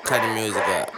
Cut the music up.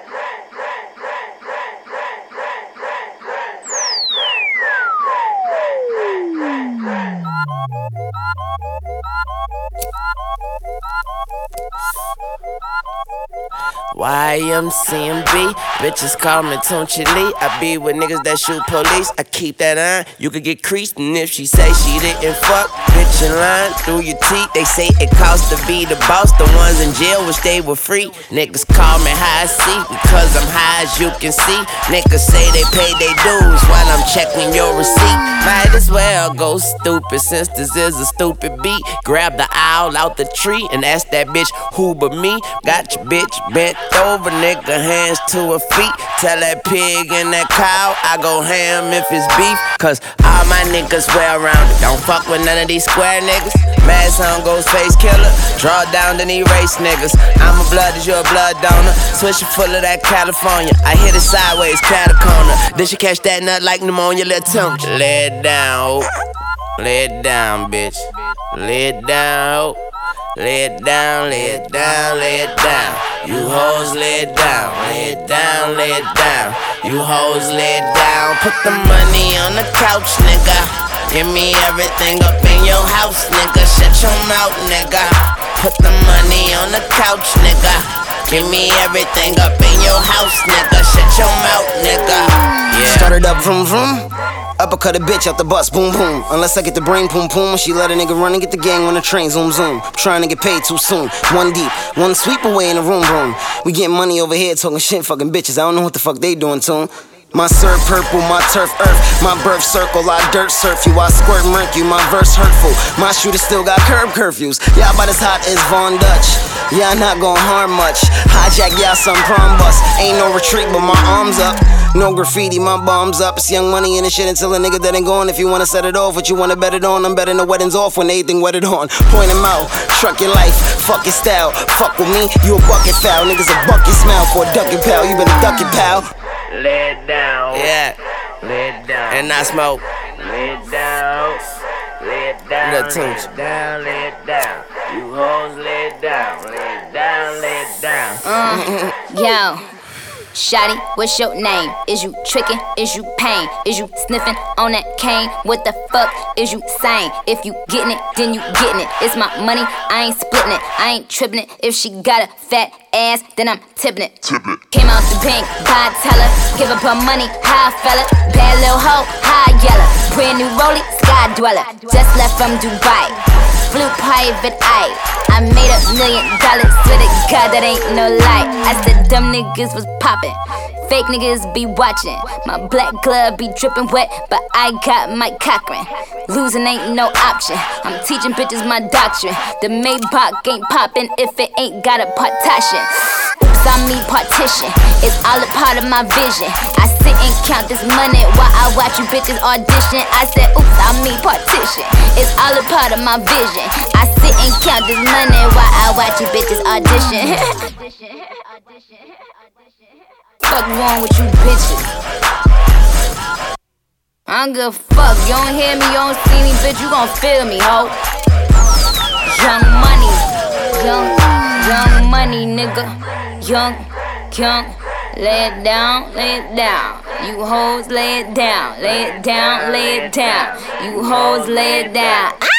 YMCMB, bitches call me Tunchi Lee. I be with niggas that shoot police. I keep that on, you could get creased. And if she say she didn't fuck, bitch in line through your teeth. They say it costs to be the boss. The ones in jail wish they were free. Niggas call me high C because I'm high as you can see. Niggas say they paid their dues while I'm checking your receipt. Might as well go stupid since this is a stupid beat. Grab the owl out the tree and ask that bitch who but me. Got your bitch bent over, nigga, hands to her feet. Tell that pig and that cow I go ham if it's beef. Cause all my niggas well rounded. Don't fuck with none of these square niggas. Mad Song goes face killer. Draw down then erase niggas. I'm a blood, is you a blood donor? Switch full of that California. I hit it sideways, corner. Then she catch that nut like pneumonia, little tune. Lay it down, lay it down, bitch. Lay it down, lay it down, lay it down, lay it down. You hoes lay it down, lay it down, lay it down. You hoes lay it down. Put the money on the couch, nigga. Give me everything up in your house, nigga. Shut your mouth, nigga. Put the money on the couch, nigga. Give me everything up in your house, nigga. Shut your mouth, nigga. Yeah. Started up, vroom, vroom. Uppercut a bitch out the bus, boom, boom. Unless I get the brain, boom, boom. She let a nigga run and get the gang on the train, zoom, zoom. Trying to get paid too soon. One deep, one sweep away in the room, room. We getting money over here talking shit, fucking bitches. I don't know what the fuck they doing to 'em. My serve purple, my turf earth. My birth circle, I dirt surf you. I squirt murk you, my verse hurtful. My shooter still got curb curfews. Y'all about as hot as Von Dutch. Y'all not gon' harm much. Hijack y'all some prom bus. Ain't no retreat but my arms up. No graffiti, my bombs up. It's Young Money and the shit until a nigga that ain't gone. If you wanna set it off, what you wanna bet it on? I'm betting the wedding's off when everything wetted on. Point him out, truck your life, fuck your style. Fuck with me, you a bucket foul. Niggas a bucket smile for a ducking pal. You better duck it, pal. Lay it down, Yeah. lay it down, And I smoke. lay it down, lay it down, Little lay Tunch. it down, lay it down. You hoes lay it down, lay it down, lay it down. Yo, shawty, what's your name? Is you tricking? Is you pain? Is you sniffing on that cane? What the fuck is you saying? If you getting it, then you getting it. It's my money, I ain't splitting it. I ain't tripping it. If she got a fat ass, then I'm tipping it. Came out the bank, buy teller. Give up her money, high fella. Bad little hoe, high yellow. Brand new rollie, sky dweller. Just left from Dubai. Flew private eye. I made $1 million. Swear to God, that ain't no lie. I said dumb niggas was poppin'. Fake niggas be watching. My black glove be dripping wet, but I got Mike Cochran. Losing ain't no option. I'm teaching bitches my doctrine. The Maybach ain't poppin' if it ain't got a partition. Oops, I mean partition. It's all a part of my vision. I sit and count this money while I watch you bitches audition. I said, oops, I mean partition. It's all a part of my vision. I sit and count this money while I watch you bitches audition. Fuck wrong with you bitches? I don't give a fuck. You don't hear me, you don't see me, bitch. You gon' feel me, ho. Young Money, young money, nigga. Young, lay it down, lay it down. You hoes lay it down, lay it down, lay it down. You hoes lay it down.